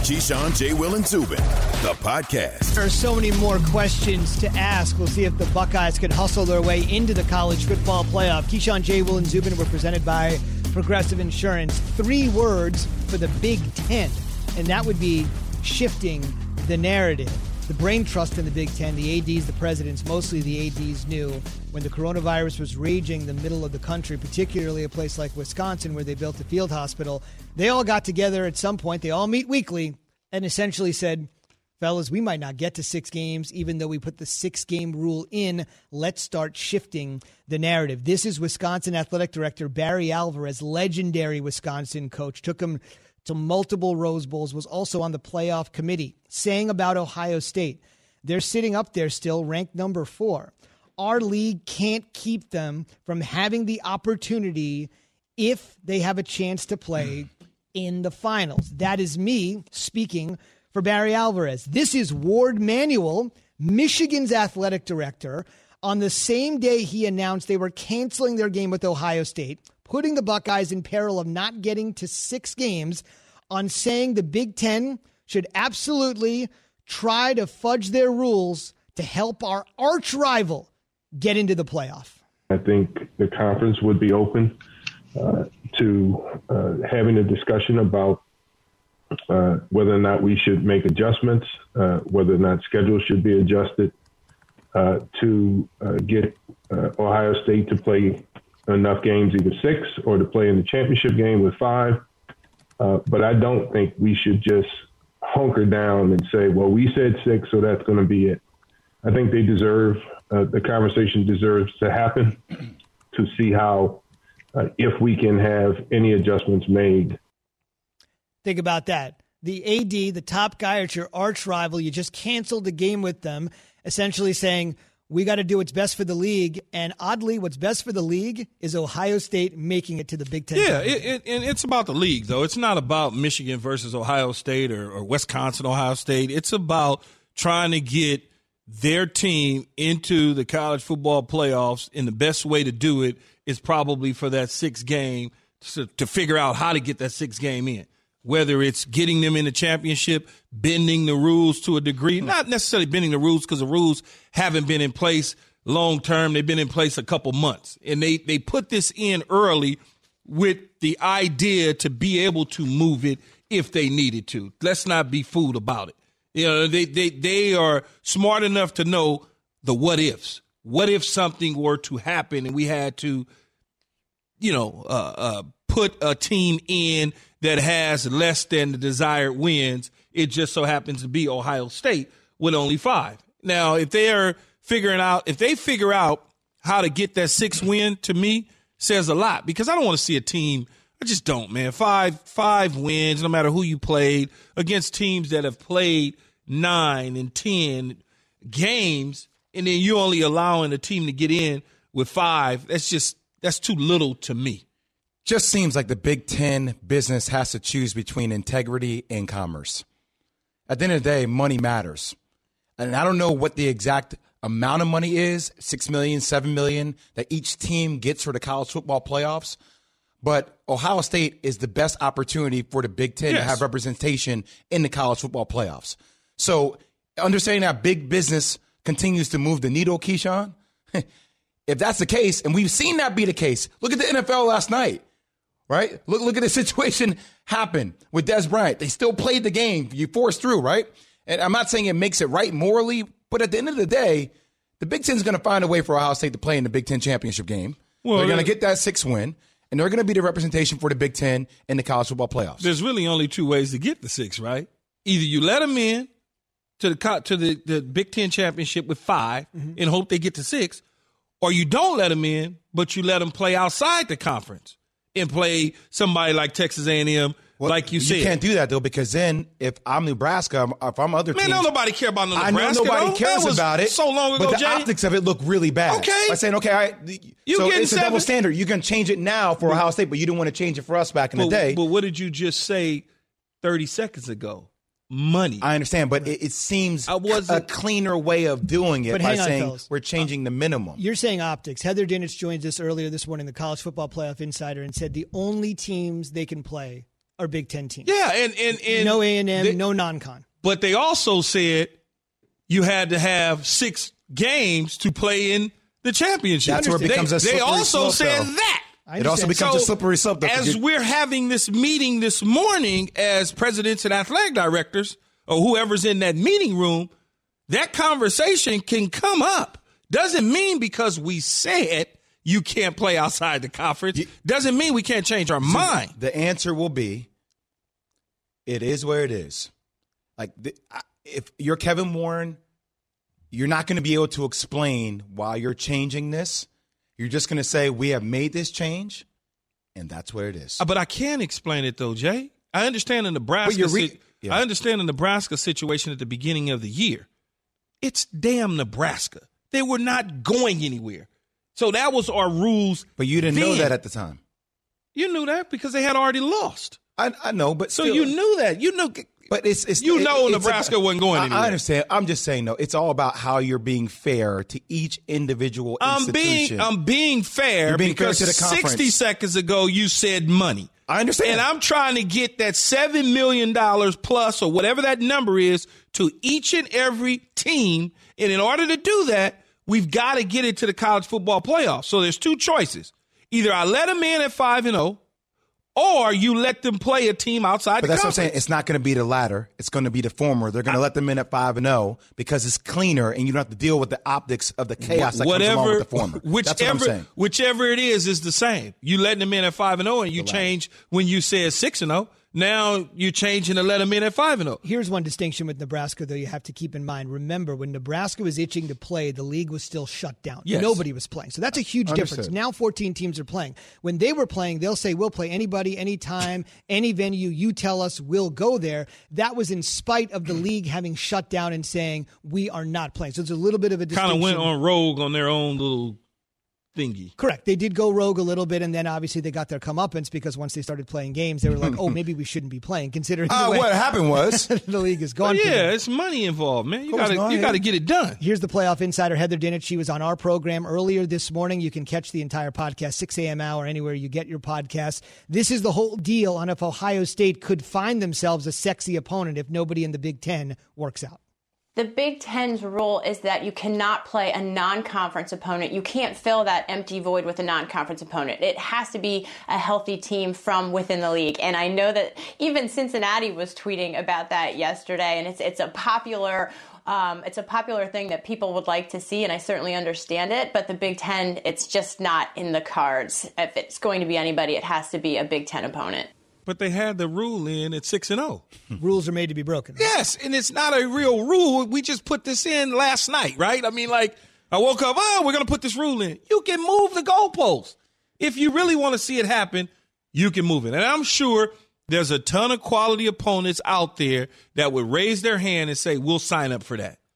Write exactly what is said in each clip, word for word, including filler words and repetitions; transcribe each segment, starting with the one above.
Keyshawn, J. Will, and Zubin, the podcast. There are so many more questions to ask. We'll see if the Buckeyes could hustle their way into the college football playoff. Keyshawn, J. Will, and Zubin were presented by Progressive Insurance. Three words for the Big Ten, and that would be shifting the narrative. The brain trust in the Big Ten, the A Ds, the presidents, mostly the A Ds knew when the coronavirus was raging in the middle of the country, particularly a place like Wisconsin where they built a field hospital. They all got together at some point. They all meet weekly and essentially said, fellas, we might not get to six games, even though we put the six-game rule in. Let's start shifting the narrative. This is Wisconsin Athletic Director Barry Alvarez, legendary Wisconsin coach. Took him to multiple Rose Bowls, was also on the playoff committee, saying about Ohio State, they're sitting up there still, ranked number four. Our league can't keep them from having the opportunity if they have a chance to play in the finals. That is me speaking for Barry Alvarez. This is Ward Manuel, Michigan's athletic director, on the same day he announced they were canceling their game with Ohio State, putting the Buckeyes in peril of not getting to six games, on saying the Big Ten should absolutely try to fudge their rules to help our arch rival get into the playoff. I think the conference would be open uh, to uh, having a discussion about uh, whether or not we should make adjustments, uh, whether or not schedules should be adjusted uh, to uh, get uh, Ohio State to play enough games, either six or to play in the championship game with five. Uh, but I don't think we should just hunker down and say, well, we said six, so that's going to be it. I think they deserve, uh, the conversation deserves to happen to see how, uh, if we can have any adjustments made. Think about that. The A D, the top guy at your arch rival, you just canceled the game with them, essentially saying, we got to do what's best for the league. And oddly, what's best for the league is Ohio State making it to the Big Ten. Yeah, it, it, and it's about the league, though. It's not about Michigan versus Ohio State or, or Wisconsin, Ohio State. It's about trying to get their team into the college football playoffs. And the best way to do it is probably for that sixth game to, to figure out how to get that sixth game in. Whether it's getting them in the championship, bending the rules to a degree, not necessarily bending the rules because the rules haven't been in place long term. They've been in place a couple months. And they, they put this in early with the idea to be able to move it if they needed to. Let's not be fooled about it. You know, they, they, they are smart enough to know the what ifs. What if something were to happen and we had to, you know, uh, uh, put a team in that has less than the desired wins? It just so happens to be Ohio State with only five. Now, if they are figuring out, if they figure out how to get that six win, to me, says a lot, because I don't want to see a team. I just don't, man. Five, five wins, no matter who you played, against teams that have played nine and ten games, and then you're only allowing a team to get in with five. That's just, that's too little to me. Just seems like the Big Ten business has to choose between integrity and commerce. At the end of the day, money matters. And I don't know what the exact amount of money is, six million dollars, seven million dollars, that each team gets for the college football playoffs. But Ohio State is the best opportunity for the Big Ten yes. to have representation in the college football playoffs. So understanding that big business continues to move the needle, Keyshawn, if that's the case, and we've seen that be the case, look at the N F L last night. Right? Look look at the situation happen with Des Bryant. They still played the game. You forced through, right? And I'm not saying it makes it right morally, but at the end of the day, the Big Ten is going to find a way for Ohio State to play in the Big Ten championship game. Well, they're going to get that sixth win, and they're going to be the representation for the Big Ten in the college football playoffs. There's really only two ways to get the six, right? Either you let them in to the to the, the Big Ten championship with five mm-hmm. and hope they get to six, or you don't let them in, but you let them play outside the conference and play somebody like Texas A and M, well, like you, you said. You can't do that, though, because then if I'm Nebraska, if I'm other Man, teams. Man, don't nobody care about Nebraska. I know nobody though. cares that was about it. So long ago, But the Jay. optics of it look really bad. Okay. By saying, okay, all right, you so it's seven. a double standard. You can change it now for Ohio State, but you didn't want to change it for us back in but, the day. But what did you just say thirty seconds ago? Money. I understand, but it, it seems a cleaner way of doing it by on, saying fellas. we're changing the minimum. You're saying optics. Heather Dinich joins us earlier this morning, the College Football Playoff Insider, and said the only teams they can play are Big Ten teams. Yeah, and, and, and no A and M, they, no non-con. But they also said you had to have six games to play in the championship. That's where it becomes they, a slippery They also slope, said though. that. It also becomes so, a slippery slope. As you, we're having this meeting this morning as presidents and athletic directors or whoever's in that meeting room, that conversation can come up. Doesn't mean because we said you can't play outside the conference. Doesn't mean we can't change our so mind. The answer will be, it is where it is. Like, the, if you're Kevin Warren, you're not going to be able to explain why you're changing this. You're just going to say, we have made this change, and that's where it is. But I can explain it, though, Jay. I understand the Nebraska re- yeah. I understand the Nebraska situation at the beginning of the year. It's damn Nebraska. They were not going anywhere. So that was our rules. But you didn't then. know that at the time. You knew that because they had already lost. I, I know, but So still, you knew that. You knew. But it's, it's you it, know it's Nebraska a, wasn't going anywhere. I understand. I'm just saying, though, it's all about how you're being fair to each individual I'm institution. being I'm being fair You're being because fair to the conference. sixty seconds ago you said money. I understand. And I'm trying to get that seven million dollars plus or whatever that number is to each and every team. And in order to do that, we've got to get it to the college football playoff. So there's two choices. Either I let them in at five and oh, or you let them play a team outside but the that's conference. what I'm saying. It's not going to be the latter. It's going to be the former. They're going to let them in at five and zero because it's cleaner, and you don't have to deal with the optics of the chaos that Whatever, comes along with the former. Whichever, that's what I'm saying. Whichever it is, is the same. You letting them in at five and zero, and you The change when you said six and zero. Now you're changing to let them in at five and zero. Here's one distinction with Nebraska, though, you have to keep in mind. Remember, when Nebraska was itching to play, the league was still shut down. Yes. Nobody was playing. So that's a huge Understood. difference. Now fourteen teams are playing. When they were playing, they'll say, we'll play anybody, anytime, any venue. You tell us, we'll go there. That was in spite of the league having shut down and saying, we are not playing. So it's a little bit of a distinction. Kind of went on rogue on their own little thingy. Correct. They did go rogue a little bit, and then obviously they got their comeuppance because once they started playing games, they were like, oh, maybe we shouldn't be playing, considering Uh, the way what happened was the league is gone. But yeah, it's money involved, man. You Of course, got no, to you yeah. got to get it done. Here's the playoff insider, Heather Dinich. She was on our program earlier this morning. You can catch the entire podcast, six a.m. hour, anywhere you get your podcasts. This is the whole deal on if Ohio State could find themselves a sexy opponent if nobody in the Big Ten works out. The Big Ten's rule is that you cannot play a non-conference opponent. You can't fill that empty void with a non-conference opponent. It has to be a healthy team from within the league. And I know that even Cincinnati was tweeting about that yesterday, and it's it's a popular um, it's a popular thing that people would like to see, and I certainly understand it. But the Big Ten, it's just not in the cards. If it's going to be anybody, it has to be a Big Ten opponent. But they had the rule in at six and zero. Rules are made to be broken. Yes, and it's not a real rule. We just put this in last night, right? I mean, like, I woke up, oh, we're going to put this rule in. You can move the goalposts. If you really want to see it happen, you can move it. And I'm sure there's a ton of quality opponents out there that would raise their hand and say, we'll sign up for that.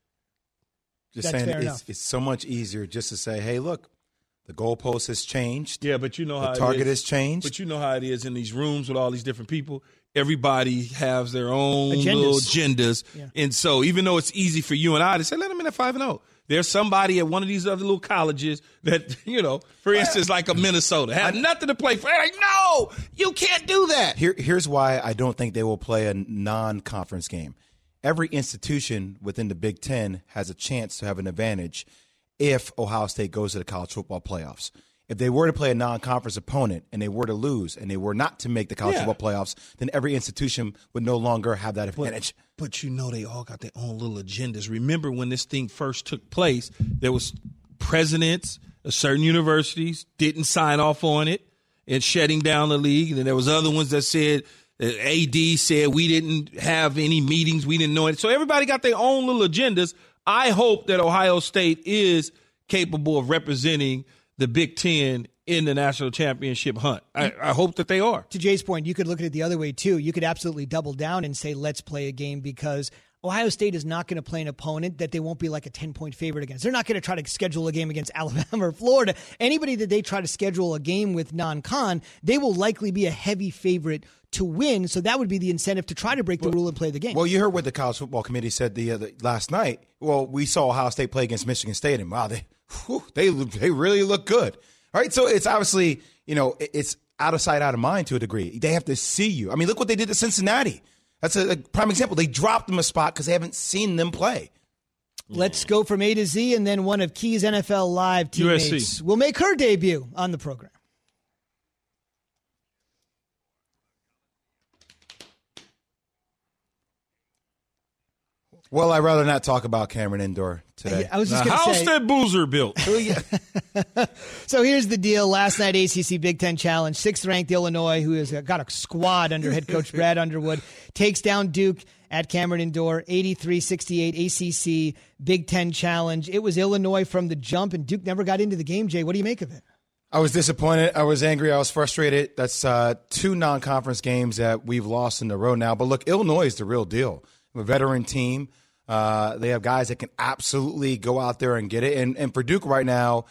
just That's saying fair it's, enough. it's so much easier just to say, hey, look, the goalpost has changed. Yeah, but you know how The target it is. has changed. But you know how it is in these rooms with all these different people. Everybody has their own Agendas. little agendas. Yeah. And so even though it's easy for you and I to say, let them in at five and oh, there's somebody at one of these other little colleges that, you know, for instance, like a Minnesota, have nothing to play for. They're like, no, you can't do that. Here, here's why I don't think they will play a non-conference game. Every institution within the Big Ten has a chance to have an advantage if Ohio State goes to the college football playoffs. If they were to play a non-conference opponent and they were to lose and they were not to make the college Yeah. football playoffs, then every institution would no longer have that advantage. But you know they all got their own little agendas. Remember when this thing first took place, there was presidents of certain universities didn't sign off on it and shutting down the league. And then there was other ones that said, uh, A D said we didn't have any meetings, we didn't know it. So everybody got their own little agendas. I hope that Ohio State is capable of representing the Big Ten in the national championship hunt. I, I hope that they are. To Jay's point, you could look at it the other way, too. You could absolutely double down and say, let's play a game, because Ohio State is not going to play an opponent that they won't be like a ten-point favorite against. They're not going to try to schedule a game against Alabama or Florida. Anybody that they try to schedule a game with non-con, they will likely be a heavy favorite to win. So that would be the incentive to try to break the rule and play the game. Well, you heard what the college football committee said the other last night. Well, we saw Ohio State play against Michigan State, and wow, they whew, they they really look good. All right, so it's obviously, you know, it's out of sight, out of mind to a degree. They have to see you. I mean, look what they did to Cincinnati. That's a, a prime example. They dropped them a spot because they haven't seen them play. Let's go from A to Z, and then one of Key's N F L Live teammates U S C will make her debut on the program. Well, I'd rather not talk about Cameron Indoor today. I was just Now, going to how's say. that boozer built? So here's the deal. Last night, A C C Big Ten Challenge, sixth-ranked Illinois, who has got a squad under head coach Brad Underwood, takes down Duke at Cameron Indoor, eighty-three sixty-eight, A C C Big Ten Challenge. It was Illinois from the jump, and Duke never got into the game. Jay, what do you make of it? I was disappointed. I was angry. I was frustrated. That's uh, two non-conference games that we've lost in a row now. But look, Illinois is the real deal. A veteran team. Uh, they have guys that can absolutely go out there and get it. And, and for Duke right now,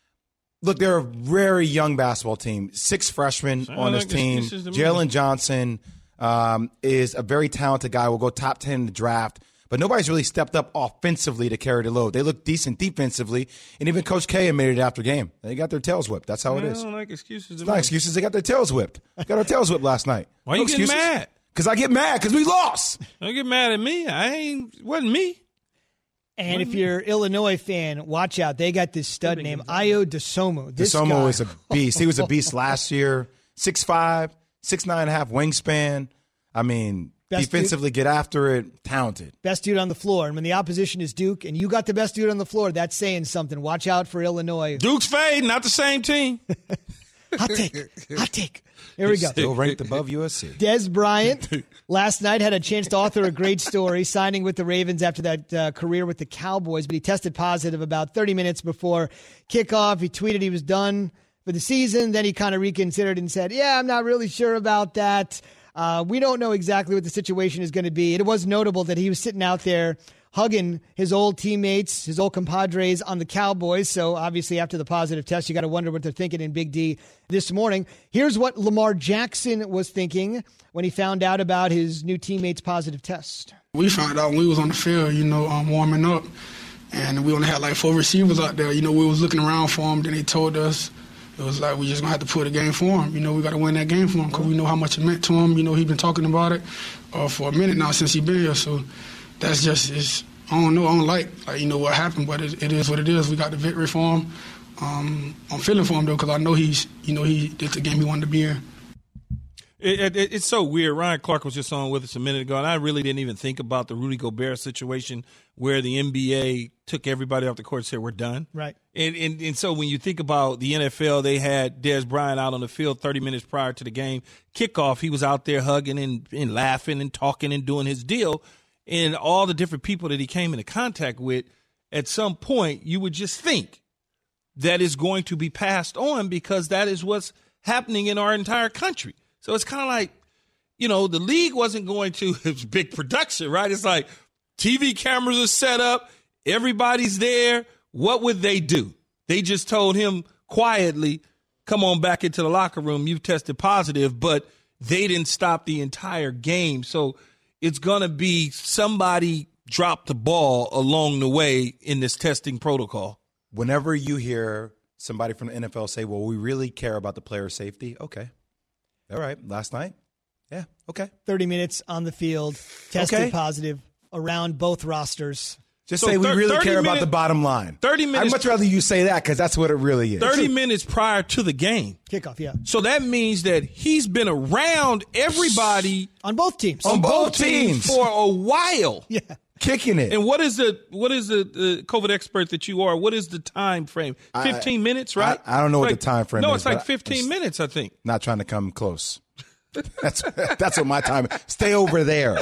look, they're a very young basketball team. Six freshmen Sound on this like team. excuses to me. Jalen Johnson um, is a very talented guy. Will go top ten in the draft. But nobody's really stepped up offensively to carry the load. They look decent defensively. And even Coach K admitted it after game. They got their tails whipped. That's how it I is. don't like excuses. It's not excuses. They got their tails whipped. Got our tails whipped last night. Why No you getting excuses. mad? Because I get mad because we lost. Don't get mad at me. I ain't wasn't me. And if you're an Illinois fan, watch out. They got this stud named Ayo DeSomo. This DeSomo guy, is a beast. He was a beast last year. six five, six nine and a half wingspan. I mean, Best defensively get after it. Talented. best dude on the floor. And when the opposition is Duke and you got the best dude on the floor, that's saying something. Watch out for Illinois. Duke's fading, not the same team. Hot take. Hot take. Here we go. Still ranked above U S C. Des Bryant last night had a chance to author a great story, signing with the Ravens after that uh, career with the Cowboys, but he tested positive about thirty minutes before kickoff. He tweeted he was done for the season. Then he kind of reconsidered and said, yeah, I'm not really sure about that. Uh, we don't know exactly what the situation is going to be. It was notable that he was sitting out there hugging his old teammates, his old compadres on the Cowboys. So obviously after the positive test, you got to wonder what they're thinking in Big D this morning. Here's what Lamar Jackson was thinking when he found out about his new teammates' positive test. We found out when we was on the field, you know, um, warming up, and we only had like four receivers out there. You know, we was looking around for them. Then they told us it was like we just gonna have to put a game for him. You know, we got to win that game for him because we know how much it meant to him. You know, he's been talking about it uh, for a minute now since he been here. So that's just it's, I don't know. I don't like, like you know what happened, but it, it is what it is. We got the victory for him. Um, I'm feeling for him though because I know he's, you know, he did the game he wanted to be in. It, it, it's so weird. Ryan Clark was just on with us a minute ago, and I really didn't even think about the Rudy Gobert situation where the N B A took everybody off the court and said, we're done. Right. And, and and so when you think about the N F L, they had Des Bryant out on the field thirty minutes prior to the game kickoff. He was out there hugging and, and laughing and talking and doing his deal. And all the different people that he came into contact with, at some point, you would just think that is going to be passed on because that is what's happening in our entire country. So it's kind of like, you know, the league wasn't going to, it's big production, right? It's like T V cameras are set up, everybody's there. What would they do? They just told him quietly, come on back into the locker room. You've tested positive, but they didn't stop the entire game. So it's going to be somebody dropped the ball along the way in this testing protocol. Whenever you hear somebody from the N F L say, well, we really care about the player safety, okay. All right. Last night? Yeah. Okay. thirty minutes on the field, tested Okay. positive around both rosters. Just So say we thir- really thirty care about minute- the bottom line. thirty I'd minutes- much rather you say that because that's what it really is. thirty minutes prior to the game. Kickoff, yeah. So that means that he's been around everybody On both teams. On both teams teams. for a while. Yeah. Kicking it. And what is the what is the, the COVID expert that you are? What is the time frame? Fifteen minutes, right? I- I don't know what Like- the time frame No, is, it's like but fifteen it's- minutes, I think. Not trying to come close. That's that's what my time is. Stay over there.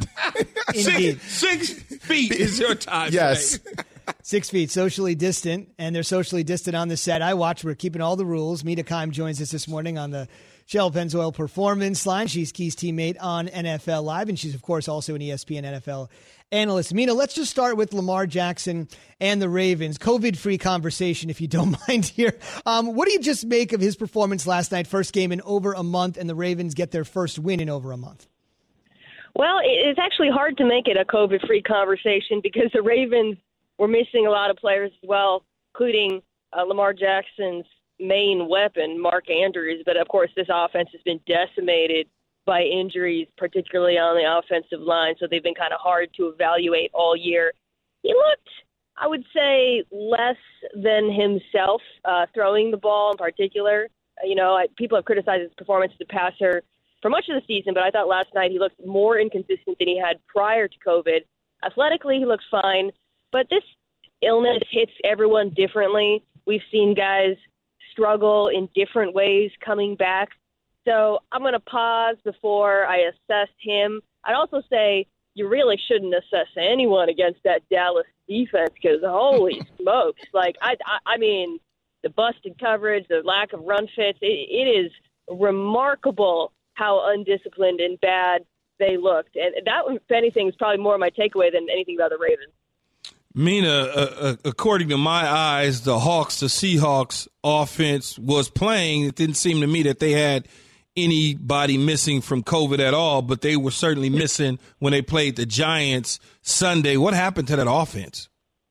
Indeed. Six, six feet is your time. Yes. frame. Six feet, socially distant, and they're socially distant on the set. I watch. We're keeping all the rules. Mita Kime joins us this morning on the Shell Pennzoil Performance Line. She's Key's teammate on N F L Live, and she's, of course, also an E S P N N F L analyst. Mina, let's just start with Lamar Jackson and the Ravens. COVID-free conversation, if you don't mind here. Um, what do you just make of his performance last night? First game in over a month, and the Ravens get their first win in over a month. Well, it's actually hard to make it a COVID-free conversation because the Ravens were missing a lot of players as well, including uh, Lamar Jackson's, main weapon, Mark Andrews. But, of course, this offense has been decimated by injuries, particularly on the offensive line, so they've been kind of hard to evaluate all year. He looked, I would say, less than himself uh, throwing the ball in particular. Uh, you know, I, people have criticized his performance as a passer for much of the season, but I thought last night he looked more inconsistent than he had prior to COVID. Athletically, he looks fine, but this illness hits everyone differently. We've seen guys struggle in different ways coming back. So I'm going to pause before I assess him. I'd also say you really shouldn't assess anyone against that Dallas defense because, holy smokes, like, I, I, I mean, the busted coverage, the lack of run fits, it, it is remarkable how undisciplined and bad they looked. And that, if anything, is probably more my takeaway than anything about the Ravens. Mina, uh, uh, according to my eyes, the Hawks, the Seahawks offense was playing. It didn't seem to me that they had anybody missing from COVID at all, but they were certainly missing when they played the Giants Sunday. What happened to that offense?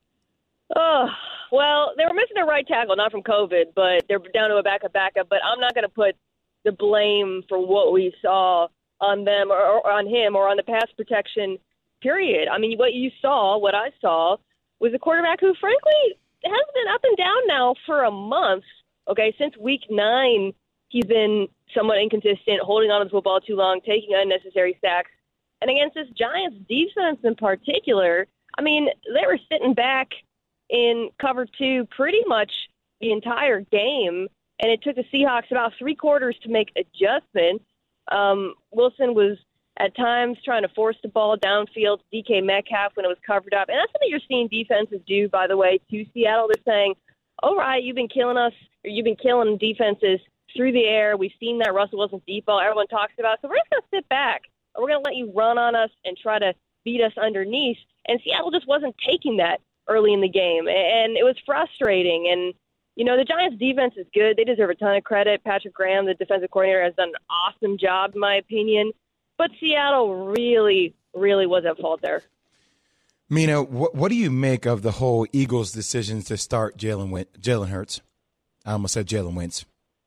Oh, well, they were missing their right tackle, not from COVID, but they're down to a backup backup. But I'm not going to put the blame for what we saw on them or, or on him or on the pass protection, period. I mean, what you saw, what I saw, was a quarterback who, frankly, has been up and down now for a month. Okay, since week nine, he's been somewhat inconsistent, holding on to the football too long, taking unnecessary sacks. And against this Giants defense in particular, I mean, they were sitting back in cover two pretty much the entire game, and it took the Seahawks about three quarters to make adjustments. Um, Wilson was at times trying to force the ball downfield to D K Metcalf when it was covered up. And that's something you're seeing defenses do, by the way, to Seattle. They're saying, all right, you've been killing us, or you've been killing defenses through the air. We've seen that Russell Wilson deep ball everyone talks about. So we're just going to sit back, and we're going to let you run on us and try to beat us underneath. And Seattle just wasn't taking that early in the game, and it was frustrating. And, you know, the Giants' defense is good. They deserve a ton of credit. Patrick Graham, the defensive coordinator, has done an awesome job, in my opinion. But Seattle really, really was at fault there. Mina, what, what do you make of the whole Eagles' decision to start Jalen Win- Jalen Hurts? I almost said Jalen Wentz.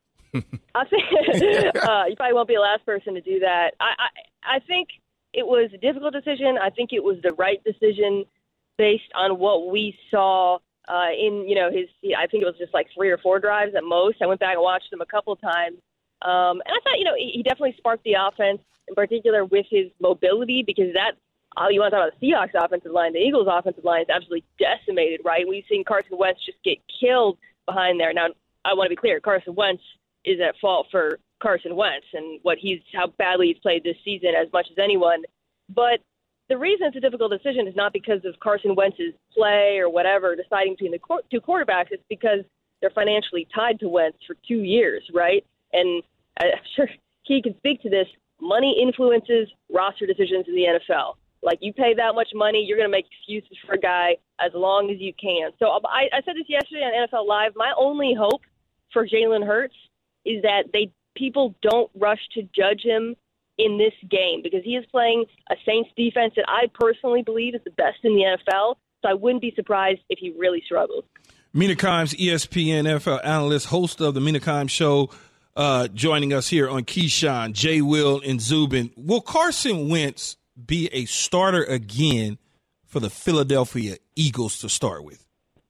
I think uh, you probably won't be the last person to do that. I, I I think it was a difficult decision. I think it was the right decision based on what we saw uh, in, you know, his, I think it was just like three or four drives at most. I went back and watched him a couple of times. Um, and I thought, you know, he, he definitely sparked the offense, in particular with his mobility, because that, uh, you want to talk about the Seahawks offensive line, the Eagles offensive line is absolutely decimated, right? We've seen Carson Wentz just get killed behind there. Now, I want to be clear, Carson Wentz is at fault for Carson Wentz and what he's, how badly he's played this season as much as anyone. But the reason it's a difficult decision is not because of Carson Wentz's play or whatever, deciding between the two quarterbacks. It's because they're financially tied to Wentz for two years, right? And I'm sure he can speak to this. Money influences roster decisions in the N F L. Like, you pay that much money, you're going to make excuses for a guy as long as you can. So I, I said this yesterday on N F L Live. My only hope for Jalen Hurts is that they people don't rush to judge him in this game, because he is playing a Saints defense that I personally believe is the best in the N F L. So I wouldn't be surprised if he really struggles. Mina Kimes, E S P N N F L analyst, host of the Mina Kimes Show, uh, joining us here on Keyshawn, J. Will, and Zubin. Will Carson Wentz be a starter again for the Philadelphia Eagles to start with?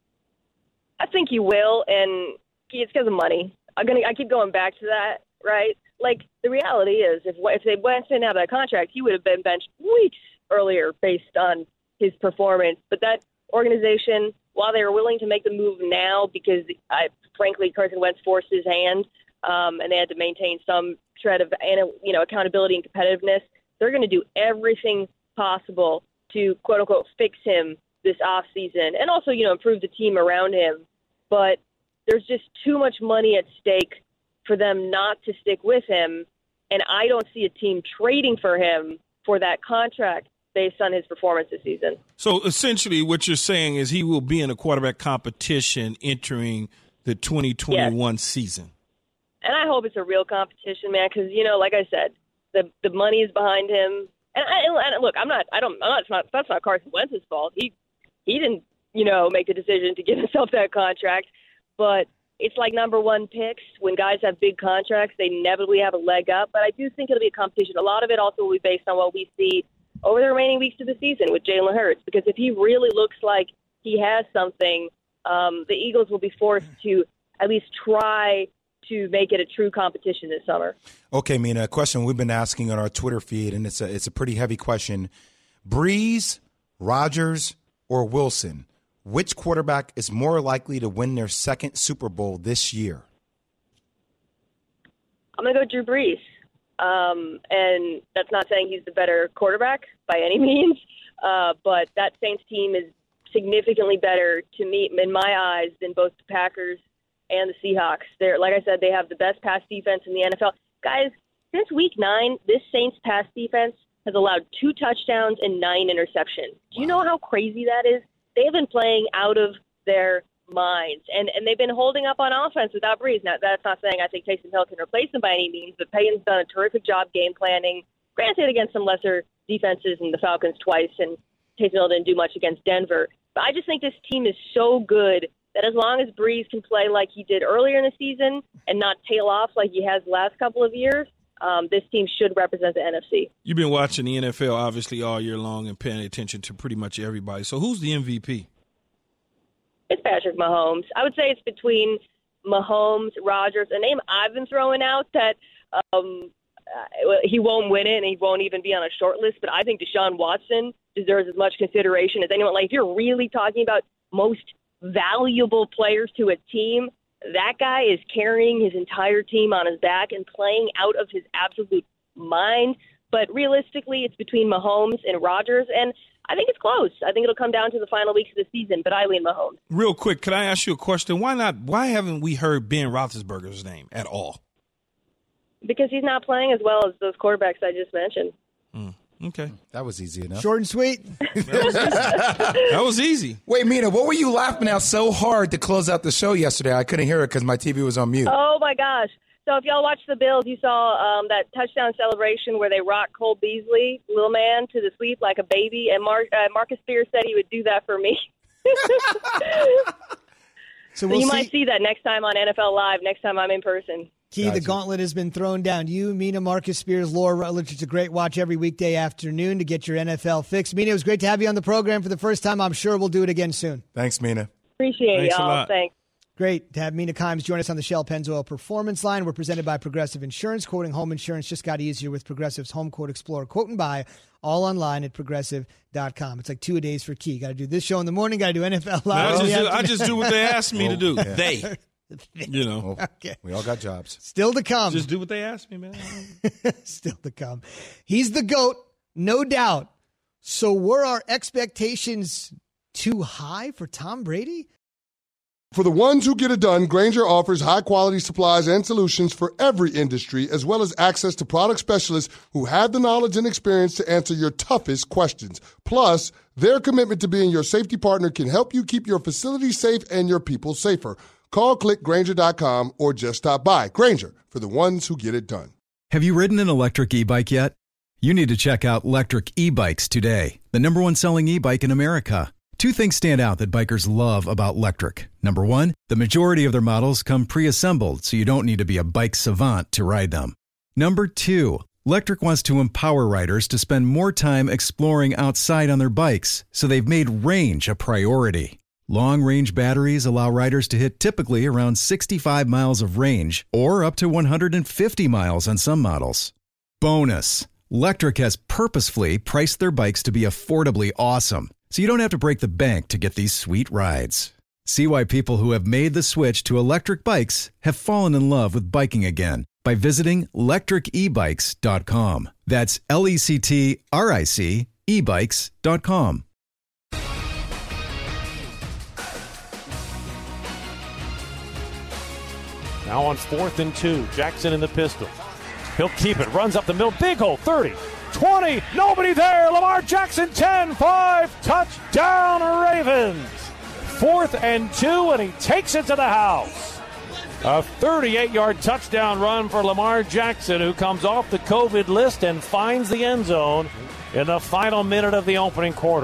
I think he will, and it's because of money. I'm gonna. I keep going back to that, right? Like, the reality is, if if they Wentz didn't have that contract, he would have been benched weeks earlier based on his performance. But that organization, while they were willing to make the move now, because I, frankly, Carson Wentz forced his hand, um, and they had to maintain some shred of, you know, accountability and competitiveness, they're going to do everything possible to, quote unquote, fix him this off season, and also, you know, improve the team around him. But there's just too much money at stake for them not to stick with him, and I don't see a team trading for him for that contract based on his performance this season. So essentially what you're saying is he will be in a quarterback competition entering the twenty twenty-one yes. season. And I hope it's a real competition, man, because, you know, like I said, the the money is behind him. And, I, and look, I'm not, I don't, I'm not, it's not, that's not Carson Wentz's fault. He, he didn't, you know, make the decision to give himself that contract, but it's like number one picks. When guys have big contracts, they inevitably have a leg up. But I do think it'll be a competition. A lot of it also will be based on what we see over the remaining weeks of the season with Jalen Hurts. Because if he really looks like he has something, um, the Eagles will be forced to at least try to make it a true competition this summer. Okay, Mina, a question we've been asking on our Twitter feed, and it's a it's a pretty heavy question. Breeze, Rodgers, or Wilson? Which quarterback is more likely to win their second Super Bowl this year? I'm going to go Drew Brees. Um, and that's not saying he's the better quarterback by any means, uh, but that Saints team is significantly better to me, in my eyes, than both the Packers and the Seahawks. They're, like I said, they have the best pass defense in the N F L. Guys, since week nine, this Saints pass defense has allowed two touchdowns and nine interceptions. Do you know how crazy that is? They have been playing out of their minds, and, and they've been holding up on offense without Brees. Now, that's not saying I think Taysom Hill can replace him by any means, but Payton's done a terrific job game planning, granted against some lesser defenses in the Falcons twice, and Taysom Hill didn't do much against Denver. But I just think this team is so good that as long as Brees can play like he did earlier in the season and not tail off like he has the last couple of years, Um, this team should represent the N F C. You've been watching the N F L, obviously, all year long and paying attention to pretty much everybody. So who's the M V P? It's Patrick Mahomes. I would say it's between Mahomes, Rodgers, a name I've been throwing out that um, uh, he won't win it and he won't even be on a short list, but I think Deshaun Watson deserves as much consideration as anyone. Like, if you're really talking about most valuable players to a team, that guy is carrying his entire team on his back and playing out of his absolute mind. But realistically, it's between Mahomes and Rodgers, and I think it's close. I think it'll come down to the final weeks of the season, but I lean Mahomes. Real quick, can I ask you a question? Why not? Why haven't we heard Ben Roethlisberger's name at all? Because he's not playing as well as those quarterbacks I just mentioned. Mm, okay. That was easy enough. Short and sweet. That was easy. That was easy. Wait, Mina, what were you laughing at so hard to close out the show yesterday? I couldn't hear it because my T V was on mute. Oh, my gosh. So if y'all watched the Bills, you saw um, that touchdown celebration where they rocked Cole Beasley, little man, to the sweep like a baby. And Mar- uh, Marcus Spears said he would do that for me. So, so we'll you see. might see that next time on N F L Live, next time I'm in person. Key, Gotcha. the gauntlet has been thrown down. You, Mina, Marcus Spears, Laura Rutledge. It's a great watch every weekday afternoon to get your N F L fix. Mina, it was great to have you on the program for the first time. I'm sure we'll do it again soon. Thanks, Mina. Appreciate Thanks a y'all. lot. Thanks. Great to have Mina Kimes join us on the Shell Pennzoil Performance Line. We're presented by Progressive Insurance. Quoting home insurance just got easier with Progressive's Home Quote Explorer. Quote and buy all online at progressive dot com. It's like two a days for Key. Got to do this show in the morning. Got to do N F L Live. I in just, the do, I just do what they asked me to do. Yeah. They. You know. Okay. We all got jobs. Still to come. Just do what they asked me, man. Still to come. He's the GOAT, no doubt. So were our expectations too high for Tom Brady? For the ones who get it done, Grainger offers high-quality supplies and solutions for every industry, as well as access to product specialists who have the knowledge and experience to answer your toughest questions. Plus, their commitment to being your safety partner can help you keep your facility safe and your people safer. Call, click Grainger dot com, or just stop by. Grainger, for the ones who get it done. Have you ridden an electric e-bike yet? You need to check out Lectric E-Bikes today, the number one selling e-bike in America. Two things stand out that bikers love about Lectric. Number one, the majority of their models come pre-assembled, so you don't need to be a bike savant to ride them. Number two, Lectric wants to empower riders to spend more time exploring outside on their bikes, so they've made range a priority. Long-range batteries allow riders to hit typically around sixty-five miles of range, or up to one hundred fifty miles on some models. Bonus, Lectric has purposefully priced their bikes to be affordably awesome, so you don't have to break the bank to get these sweet rides. See why people who have made the switch to electric bikes have fallen in love with biking again by visiting lectric e bikes dot com. That's L E C T R I C e bikes dot com. Now on fourth and two, Jackson in the pistol. He'll keep it, runs up the middle, big hole, thirty, twenty, nobody there. Lamar Jackson, ten five, touchdown Ravens. Fourth and two, and he takes it to the house. A thirty-eight-yard touchdown run for Lamar Jackson, who comes off the COVID list and finds the end zone in the final minute of the opening quarter.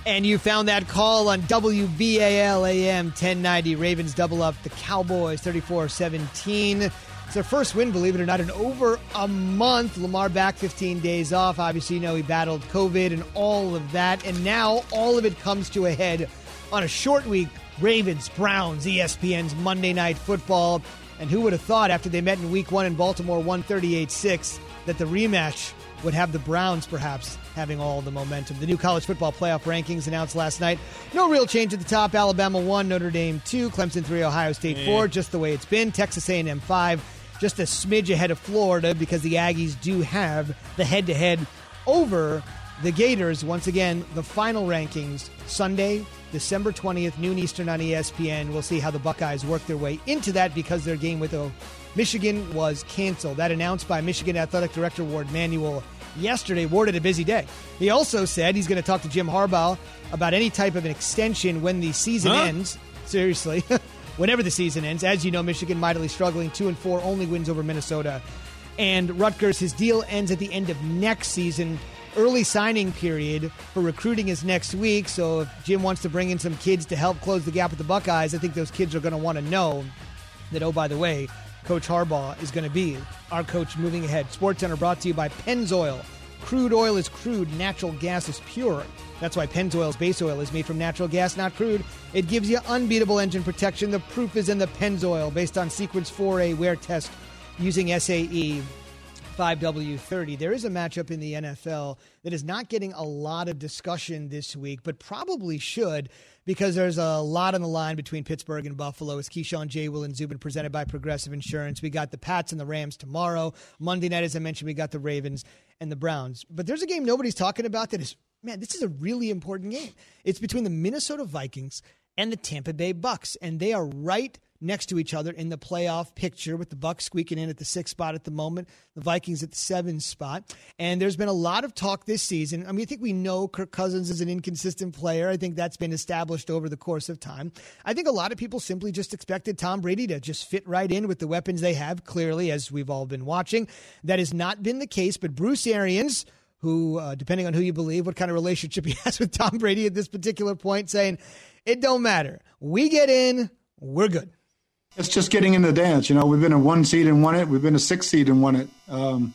And you found that call on W B A L A M ten ninety. Ravens double up the Cowboys thirty-four seventeen. It's their first win, believe it or not, in over a month. Lamar back fifteen days off. Obviously, you know, he battled COVID and all of that. And now all of it comes to a head on a short week. Ravens, Browns, E S P N's Monday Night Football. And who would have thought after they met in week one in Baltimore, won thirty-eight six, that the rematch would have the Browns perhaps having all the momentum. The new college football playoff rankings announced last night. No real change at the top. Alabama one, Notre Dame two, Clemson three, Ohio State four, just the way it's been. Texas A and M five, just a smidge ahead of Florida because the Aggies do have the head-to-head over the Gators. Once again, the final rankings Sunday, December twentieth, noon Eastern on E S P N. We'll see how the Buckeyes work their way into that because their game with oh, Michigan was canceled. That announced by Michigan Athletic Director Ward Manuel yesterday. Ward had a busy day. He also said he's going to talk to Jim Harbaugh about any type of an extension when the season huh? ends. Seriously. Whenever the season ends. As you know, Michigan mightily struggling. Two and four, only wins over Minnesota. And Rutgers, his deal ends at the end of next season. Early signing period for recruiting is next week, so if Jim wants to bring in some kids to help close the gap with the Buckeyes, I think those kids are going to want to know that, oh, by the way, Coach Harbaugh is going to be our coach moving ahead. SportsCenter brought to you by Pennzoil. Crude oil is crude, natural gas is pure. That's why Pennzoil's base oil is made from natural gas, not crude. It gives you unbeatable engine protection. The proof is in the Pennzoil, based on Sequence four A wear test using S A E five W thirty. There is a matchup in the N F L that is not getting a lot of discussion this week, but probably should, because there's a lot on the line between Pittsburgh and Buffalo. It's Keyshawn, J. Will, and Zubin, presented by Progressive Insurance. We got the Pats and the Rams tomorrow. Monday night, as I mentioned, we got the Ravens and the Browns. But there's a game nobody's talking about that is, man, this is a really important game. It's between the Minnesota Vikings and the Tampa Bay Bucks, and they are right next to each other in the playoff picture, with the Bucs squeaking in at the sixth spot at the moment, the Vikings at the seventh spot. And there's been a lot of talk this season. I mean, I think we know Kirk Cousins is an inconsistent player. I think that's been established over the course of time. I think a lot of people simply just expected Tom Brady to just fit right in with the weapons they have, clearly, as we've all been watching. That has not been the case, but Bruce Arians, who, uh, depending on who you believe, what kind of relationship he has with Tom Brady at this particular point, saying, it don't matter. We get in, we're good. It's just getting in the dance. You know, we've been a one seed and won it. We've been a six seed and won it. Um,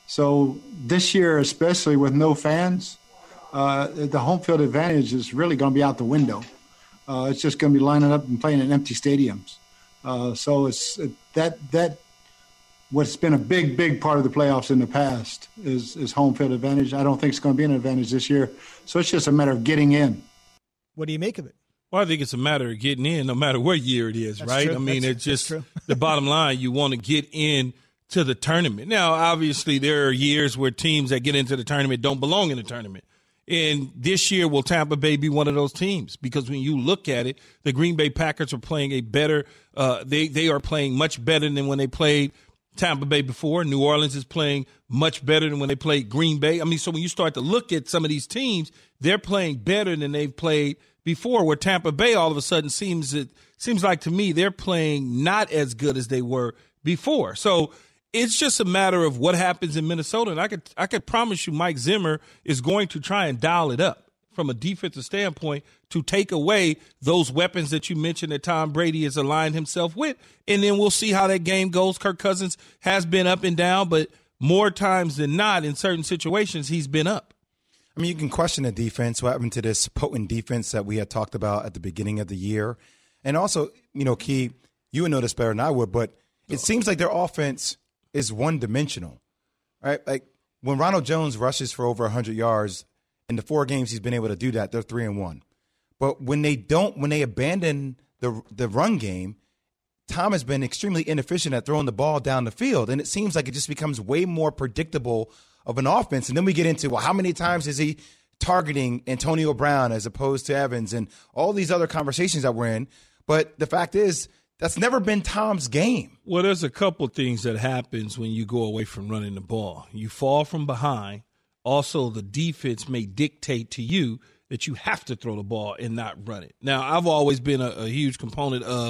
so this year, especially with no fans, uh, the home field advantage is really going to be out the window. Uh, it's just going to be lining up and playing in empty stadiums. Uh, so it's it, that that what's been a big, big part of the playoffs in the past is, is home field advantage. I don't think it's going to be an advantage this year. So it's just a matter of getting in. What do you make of it? Well, I think it's a matter of getting in no matter what year it is, That's right? True. I mean, That's, it's just that's the bottom line. You want to get in to the tournament. Now, obviously, there are years where teams that get into the tournament don't belong in the tournament. And this year, will Tampa Bay be one of those teams? Because when you look at it, the Green Bay Packers are playing a better uh, – they, they are playing much better than when they played Tampa Bay before. New Orleans is playing much better than when they played Green Bay. I mean, so when you start to look at some of these teams, they're playing better than they've played before, where Tampa Bay all of a sudden seems it seems like to me they're playing not as good as they were before. So it's just a matter of what happens in Minnesota. And I could I could promise you Mike Zimmer is going to try and dial it up from a defensive standpoint to take away those weapons that you mentioned that Tom Brady has aligned himself with. And then we'll see how that game goes. Kirk Cousins has been up and down, but more times than not in certain situations he's been up. I mean, you can question the defense. What happened to this potent defense that we had talked about at the beginning of the year? And also, you know, Key, you would know this better than I would, but it seems like their offense is one-dimensional, right? Like when Ronald Jones rushes for over one hundred yards, in the four games he's been able to do that, they're three and one. But when they don't, when they abandon the the run game, Tom has been extremely inefficient at throwing the ball down the field, and it seems like it just becomes way more predictable of an offense. And then we get into, well, how many times is he targeting Antonio Brown as opposed to Evans and all these other conversations that we're in. But the fact is, that's never been Tom's game. Well, there's a couple things that happens when you go away from running the ball. You fall from behind. Also, the defense may dictate to you that you have to throw the ball and not run it. Now, I've always been a, a huge component of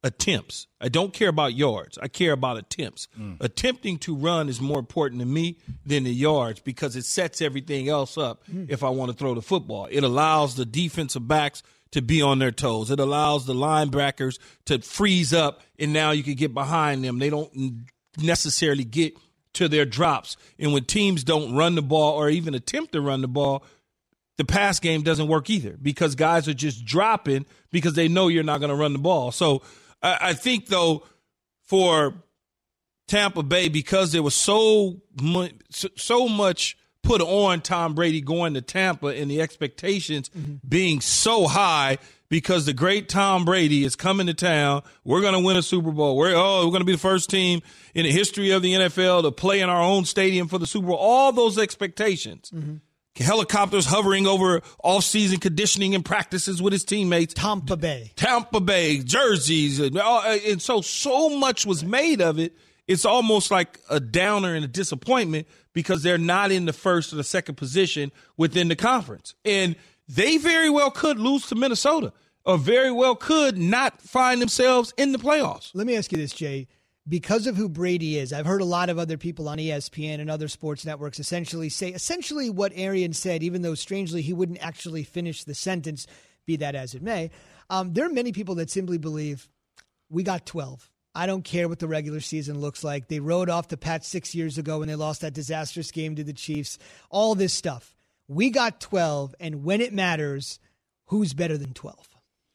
attempts. I don't care about yards. I care about attempts. Mm. Attempting to run is more important to me than the yards because it sets everything else up mm. if I want to throw the football. It allows the defensive backs to be on their toes. It allows the linebackers to freeze up, and now you can get behind them. They don't necessarily get to their drops. And when teams don't run the ball or even attempt to run the ball, the pass game doesn't work either because guys are just dropping because they know you're not going to run the ball. So I, I think, though, for Tampa Bay, because there was so much, so much put on Tom Brady going to Tampa and the expectations mm-hmm. being so high because the great Tom Brady is coming to town. We're going to win a Super Bowl. We're, oh, we're going to be the first team in the history of the N F L to play in our own stadium for the Super Bowl. All those expectations. Mm-hmm. Helicopters hovering over off-season conditioning and practices with his teammates. Tampa Bay. Tampa Bay, jerseys. And, and so, so much was made of it. It's almost like a downer and a disappointment because they're not in the first or the second position within the conference. And they very well could lose to Minnesota or very well could not find themselves in the playoffs. Let me ask you this, Jay. Because of who Brady is, I've heard a lot of other people on E S P N and other sports networks essentially say essentially what Arian said, even though strangely he wouldn't actually finish the sentence, be that as it may. Um, there are many people that simply believe we got twelve. I don't care what the regular season looks like. They rode off the Pats six years ago when they lost that disastrous game to the Chiefs. All this stuff. We got twelve, and when it matters, who's better than twelve?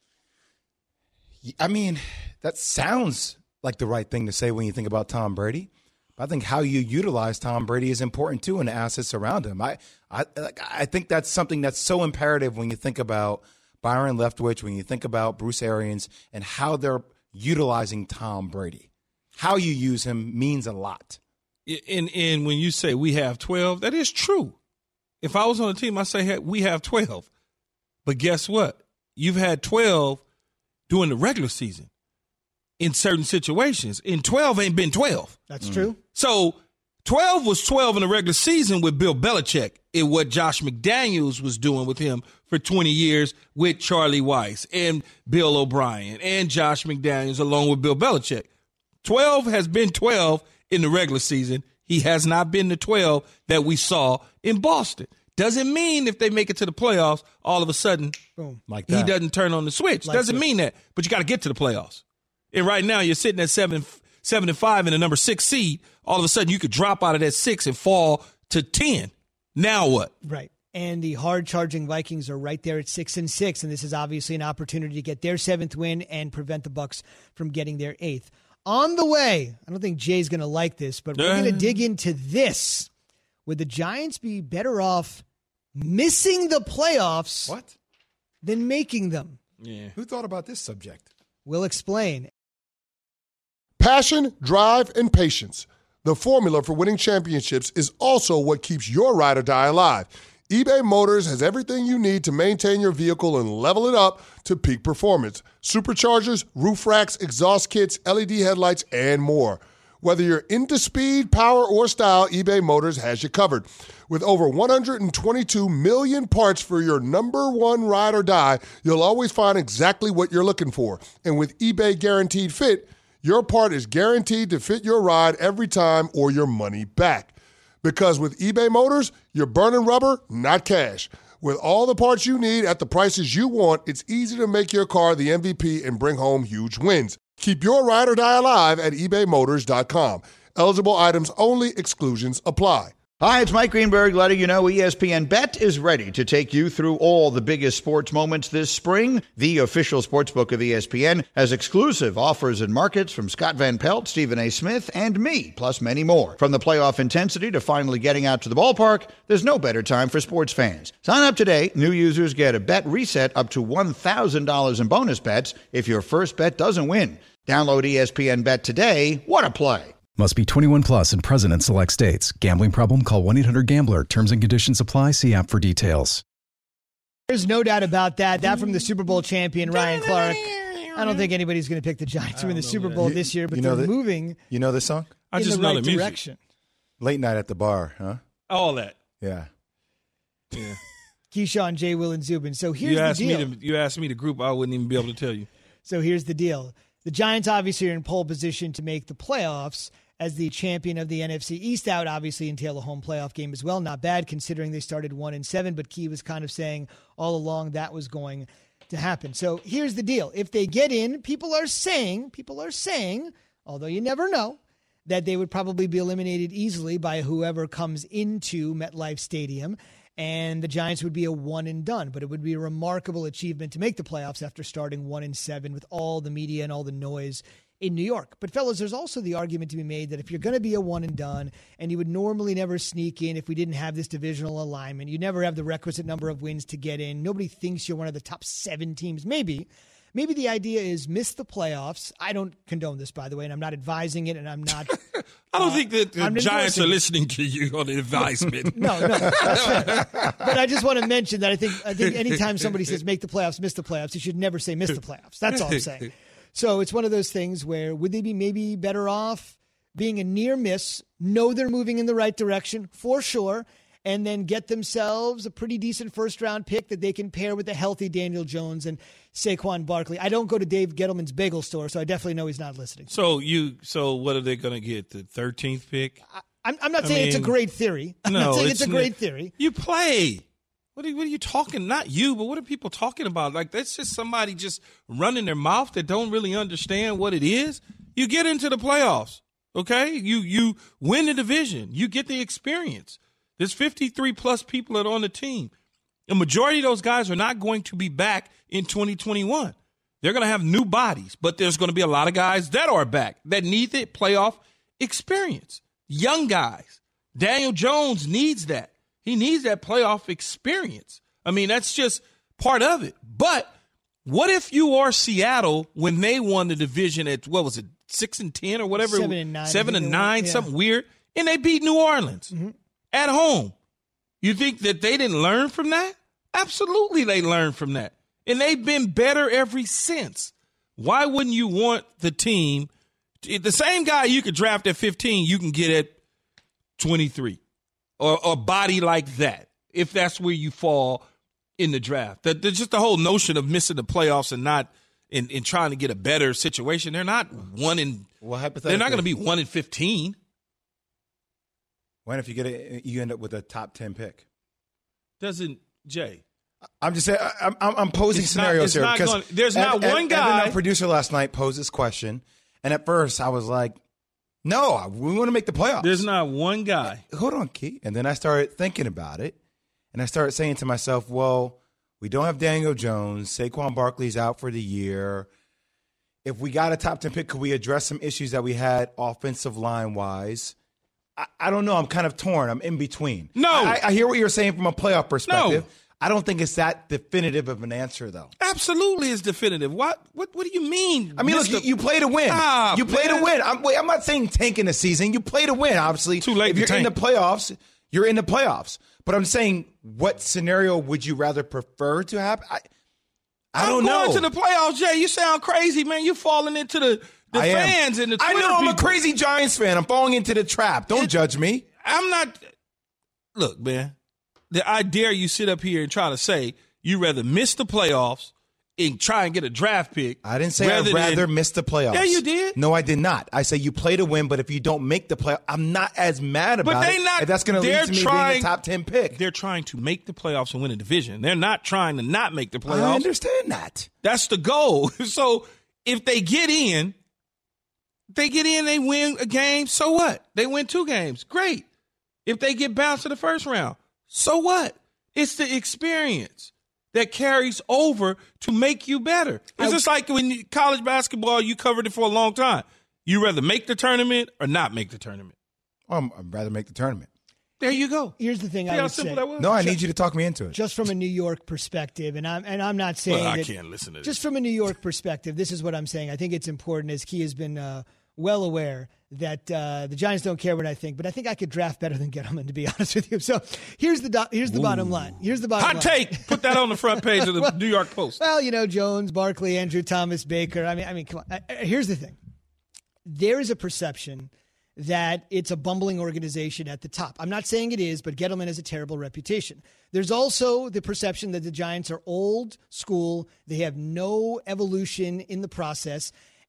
I mean, that sounds like the right thing to say when you think about Tom Brady. But I think how you utilize Tom Brady is important, too, and the assets around him. I, I, I think that's something that's so imperative when you think about Byron Leftwich, when you think about Bruce Arians, and how they're utilizing Tom Brady. How you use him means a lot. And, and when you say we have twelve, that is true. If I was on a team, I'd say hey, we have twelve. But guess what? You've had twelve during the regular season in certain situations. And twelve ain't been twelve. That's mm. true. So twelve was twelve in the regular season with Bill Belichick and what Josh McDaniels was doing with him for twenty years with Charlie Weiss and Bill O'Brien and Josh McDaniels along with Bill Belichick. twelve has been twelve in the regular season. He has not been the twelve that we saw in Boston. Doesn't mean if they make it to the playoffs, all of a sudden Boom. Like that. he doesn't turn on the switch. Like Doesn't that. mean that. But you got to get to the playoffs. And right now you're sitting at seven, seven and five in the number six seed. All of a sudden you could drop out of that six and fall to ten. Now what? Right. And the hard-charging Vikings are right there at six and six, and this is obviously an opportunity to get their seventh win and prevent the Bucs from getting their eighth. On the way, I don't think Jay's going to like this, but we're going to dig into this. Would the Giants be better off missing the playoffs what? than making them? Yeah. Who thought about this subject? We'll explain. Passion, drive, and patience. The formula for winning championships is also what keeps your ride or die alive. eBay Motors has everything you need to maintain your vehicle and level it up to peak performance. Superchargers, roof racks, exhaust kits, L E D headlights, and more. Whether you're into speed, power, or style, eBay Motors has you covered. With over one hundred twenty-two million parts for your number one ride or die, you'll always find exactly what you're looking for. And with eBay Guaranteed Fit, your part is guaranteed to fit your ride every time or your money back. Because with eBay Motors, you're burning rubber, not cash. With all the parts you need at the prices you want, it's easy to make your car the M V P and bring home huge wins. Keep your ride or die alive at ebay motors dot com. Eligible items only. Exclusions apply. Hi, it's Mike Greenberg letting you know E S P N Bet is ready to take you through all the biggest sports moments this spring. The official sportsbook of E S P N has exclusive offers and markets from Scott Van Pelt, Stephen A. Smith, and me, plus many more. From the playoff intensity to finally getting out to the ballpark, there's no better time for sports fans. Sign up today. New users get a bet reset up to one thousand dollars in bonus bets if your first bet doesn't win. Download E S P N Bet today. What a play. Must be twenty-one plus and present in select states. Gambling problem? Call one eight hundred gambler. Terms and conditions apply. See app for details. There's no doubt about that. That from the Super Bowl champion, Ryan Clark. I don't think anybody's going to pick the Giants to win the Super Bowl You- this year, but you know they're the- moving You know this song? I in just the know right the music. direction. Late night at the bar, huh? All that. Yeah. Yeah. Keyshawn, J. Will, and Zubin. So here's You the asked deal. me to you asked me the group, I wouldn't even be able to tell you. So here's the deal. The Giants obviously are in pole position to make the playoffs as the champion of the N F C East. Out obviously entail a home playoff game as well. Not bad considering they started one and seven, but Key was kind of saying all along that was going to happen. So here's the deal. If they get in, people are saying, people are saying, although you never know, that they would probably be eliminated easily by whoever comes into MetLife Stadium, and the Giants would be a one and done. But it would be a remarkable achievement to make the playoffs after starting one and seven with all the media and all the noise in New York. But fellas, there's also the argument to be made that if you're going to be a one and done, and you would normally never sneak in if we didn't have this divisional alignment, you never have the requisite number of wins to get in. Nobody thinks you're one of the top seven teams. Maybe. Maybe the idea is miss the playoffs. I don't condone this, by the way, and I'm not advising it, and I'm not. I don't uh, think that the I'm Giants are endorsing it. listening to you on the advisement. No, no. That's fair. But I just want to mention that I think I think anytime somebody says make the playoffs, miss the playoffs, you should never say miss the playoffs. That's all I'm saying. So it's one of those things where would they be maybe better off being a near miss, know they're moving in the right direction for sure, and then get themselves a pretty decent first-round pick that they can pair with a healthy Daniel Jones and Saquon Barkley. I don't go to Dave Gettleman's bagel store, so I definitely know he's not listening. So you, so what are they going to get? The thirteenth pick? I, I'm, I'm not I saying mean, it's a great theory. I'm no, not saying it's it's a great n- theory. You play. What are, what are you talking? Not you, but what are people talking about? Like, that's just somebody just running their mouth that don't really understand what it is. You get into the playoffs, okay? You you win the division. You get the experience. There's fifty-three plus people that are on the team. The majority of those guys are not going to be back in twenty twenty-one. They're going to have new bodies, but there's going to be a lot of guys that are back that need the playoff experience. Young guys. Daniel Jones needs that. He needs that playoff experience. I mean, that's just part of it. But what if you are Seattle when they won the division at, what was it, six and ten or whatever? Seven and nine. Seven and nine, yeah. something weird. And they beat New Orleans Mm-hmm. at home. You think that they didn't learn from that? Absolutely they learned from that. And they've been better ever since. Why wouldn't you want the team, the same guy you could draft at fifteen, you can get at twenty-three? Or a body like that, if that's where you fall in the draft. That there's just the whole notion of missing the playoffs and not in, in trying to get a better situation. They're not one in. Well, they're not going to be one in fifteen. When if you get a, you end up with a top ten pick? Doesn't Jay? I'm just saying. I'm, I'm, I'm posing It's scenarios not, here it's not because going, there's Ed, not Ed, one Ed, guy. our producer last night posed this question, and at first I was like, "No, we want to make the playoffs." There's not one guy. Hold on, Key. And then I started thinking about it, and I started saying to myself, "Well, we don't have Daniel Jones. Saquon Barkley's out for the year. If we got a top ten pick, could we address some issues that we had offensive line wise?" I, I don't know. I'm kind of torn. I'm in between. No. I, I hear what you're saying from a playoff perspective. No. I don't think it's that definitive of an answer, though. Absolutely is definitive. What What What do you mean? I mean, look, Mister you, you play to win. Ah, you play man. to win. I'm, wait, I'm not saying tanking the season. You play to win, obviously. Too late If to you're tank. in the playoffs, you're in the playoffs. But I'm saying, what scenario would you rather prefer to happen? I, I don't I'm know. going to the playoffs, Jay. You sound crazy, man. You falling into the, the I am. fans and the I Twitter know I'm a people. crazy Giants fan. I'm falling into the trap. Don't It- judge me. I'm not. Look, man. The, I dare you sit up here and try to say you rather miss the playoffs and try and get a draft pick. I didn't say rather I'd rather than, miss the playoffs. Yeah, you did. No, I did not. I say you play to win, but if you don't make the playoffs, I'm not as mad about But they it. not. If that's going to they're lead to me trying, being a top ten pick. They're trying to make the playoffs and win a division. They're not trying to not make the playoffs. I understand that. That's the goal. So if they get in, they get in, they win a game. So what? They win two games. Great. If they get bounced in the first round, so what? It's the experience that carries over to make you better. It's just like when you, college basketball, you covered it for a long time. You rather make the tournament or not make the tournament. Um, I'd rather make the tournament. There you go. Here's the thing See I how would simple say. that was? No, I need you to talk me into it. Just from a New York perspective, and I'm and I'm not saying Well, I that, can't listen to this. just from a New York perspective, this is what I'm saying. I think it's important, as Key has been uh, well aware, that uh, the Giants don't care what I think, but I think I could draft better than Gettleman, to be honest with you. So here's the do- here's the Ooh. bottom line. Here's the bottom Hot line. take. Put that on the front page of the Well- New York Post. Well, you know, Jones, Barkley, Andrew Thomas, Baker. I mean, I mean, come on. Uh, Here's the thing. There is a perception that it's a bumbling organization at the top. I'm not saying it is, but Gettleman has a terrible reputation. There's also the perception that the Giants are old school. They have no evolution in the process.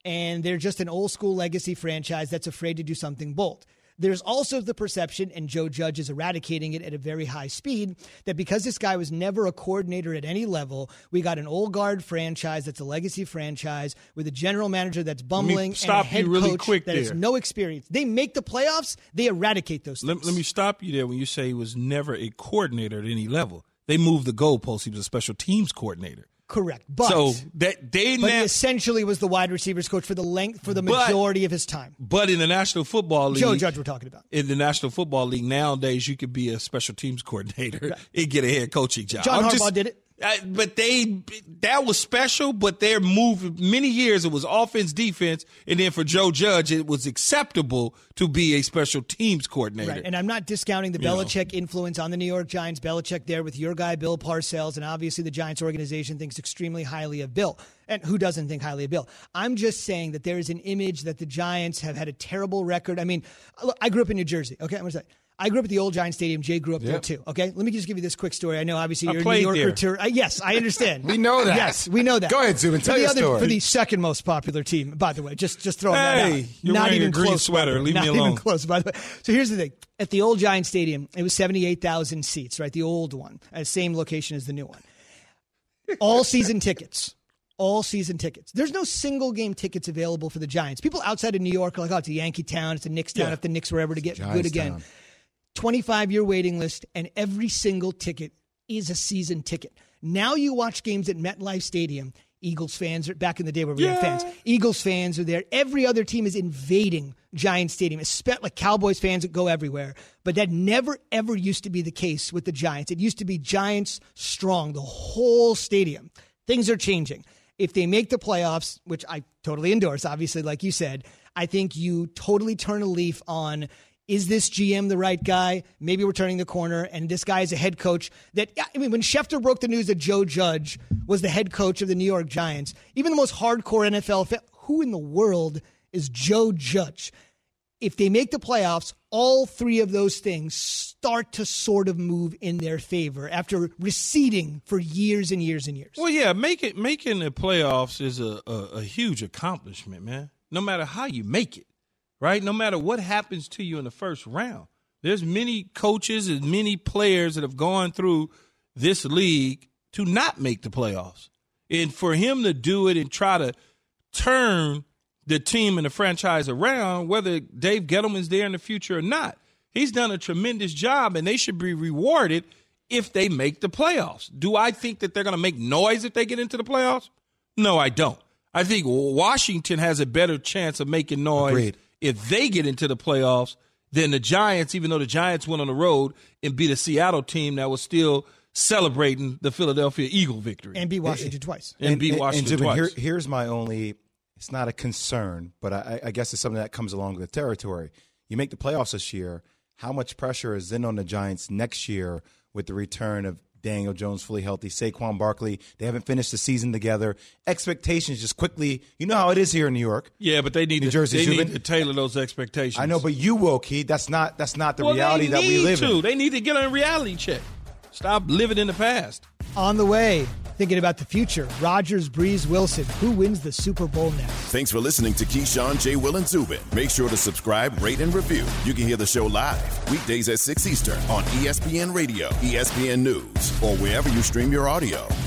and they're just an old school legacy franchise that's afraid to do something bold. There's also the perception, and Joe Judge is eradicating it at a very high speed, that because this guy was never a coordinator at any level, we got an old guard franchise that's a legacy franchise with a general manager that's bumbling and a head really coach quick that there. has no experience. They make the playoffs, they eradicate those things. Let, let me stop you there when you say he was never a coordinator at any level. They moved the goalposts. He was a special teams coordinator. Correct, but so that they but now, he essentially was the wide receivers coach for the length for the majority but, of his time. But in the National Football League, Joe Judge, we're talking about in the National Football League nowadays, you could be a special teams coordinator right. and get a head coaching job. John I'm Harbaugh just, did it. I, but they that was special. But their move many years it was offense, defense, and then for Joe Judge it was acceptable to be a special teams coordinator. Right, and I'm not discounting the you Belichick know. influence on the New York Giants. Belichick there with your guy Bill Parcells, and obviously the Giants organization thinks extremely highly of Bill. And who doesn't think highly of Bill? I'm just saying that there is an image that the Giants have had a terrible record. I mean, look, I grew up in New Jersey. Okay, I'm going to say. I grew up at the old Giant Stadium. Jay grew up yep. there too. Okay, let me just give you this quick story. I know, obviously, you're a New Yorker. Too. Uh, yes, I understand. We know that. Yes, we know that. Go ahead, Zubin. Tell for the your other, story. For the second most popular team, by the way, just just throwing hey, that out. You're Not wearing even a green close. sweater. Leave Not me alone. Not even close. By the way. So here's the thing: at the old Giant Stadium, it was seventy-eight thousand seats. Right, the old one, uh, same location as the new one. All season tickets. All season tickets. There's no single game tickets available for the Giants. People outside of New York are like, oh, it's a Yankee town. It's a Knicks town. Yeah. If the Knicks were ever to get Giants good again. Town. twenty-five year waiting list, and every single ticket is a season ticket. Now you watch games at MetLife Stadium. Eagles fans are back in the day where we yeah. had fans. Eagles fans are there. Every other team is invading Giant Stadium, especially like Cowboys fans that go everywhere. But that never, ever used to be the case with the Giants. It used to be Giants strong, the whole stadium. Things are changing. If they make the playoffs, which I totally endorse, obviously, like you said, I think you totally turn a leaf on, is this G M the right guy? Maybe we're turning the corner, and this guy is a head coach that, I mean, when Schefter broke the news that Joe Judge was the head coach of the New York Giants, even the most hardcore N F L fan, who in the world is Joe Judge? If they make the playoffs, all three of those things start to sort of move in their favor after receding for years and years and years. Well, yeah, make it, making the playoffs is a, a, a huge accomplishment, man, no matter how you make it. Right? No matter what happens to you in the first round. There's many coaches and many players that have gone through this league to not make the playoffs. And for him to do it and try to turn the team and the franchise around, whether Dave Gettleman's there in the future or not, he's done a tremendous job, and they should be rewarded if they make the playoffs. Do I think that they're going to make noise if they get into the playoffs? No, I don't. I think Washington has a better chance of making noise Agreed. if they get into the playoffs than the Giants, even though the Giants went on the road and beat a Seattle team that was still celebrating the Philadelphia Eagle victory. And beat Washington and, twice. And, and beat Washington and, and twice. Here, here's my only, it's not a concern, but I, I guess it's something that comes along with the territory. You make the playoffs this year, how much pressure is then on the Giants next year with the return of Daniel Jones fully healthy, Saquon Barkley? They haven't finished the season together. Expectations just quickly. You know how it is here in New York. Yeah, but they need, New to, Jersey, they need to tailor those expectations. I know, but you will, Keith. That's not that's not the well, reality that we live to. in. They need to get on a reality check. Stop living in the past. On the way, thinking about the future, Rodgers, Breeze, Wilson. Who wins the Super Bowl next? Thanks for listening to Keyshawn, J. Will, and Zubin. Make sure to subscribe, rate, and review. You can hear the show live weekdays at six Eastern on E S P N Radio, E S P N News, or wherever you stream your audio.